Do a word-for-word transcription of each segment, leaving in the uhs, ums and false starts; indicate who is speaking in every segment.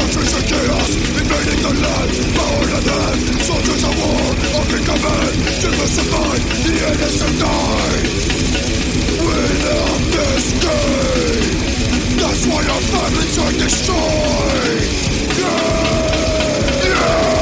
Speaker 1: Countries and chaos invading the land, power to them. Soldiers of war are in command. Diversify, the innocent die. Without this game, that's why our families are destroyed. Yeah, yeah.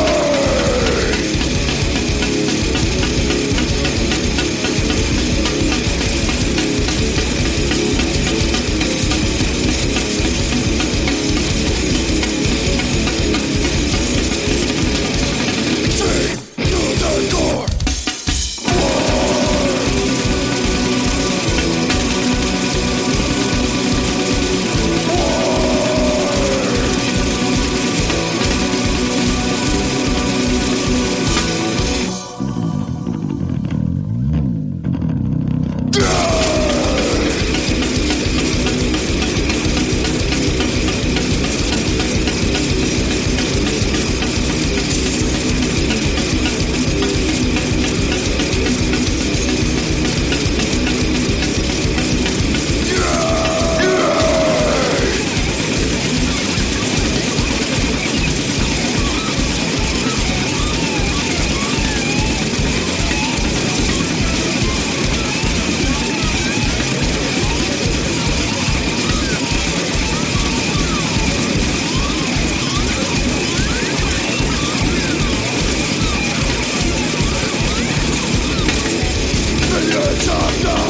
Speaker 1: Of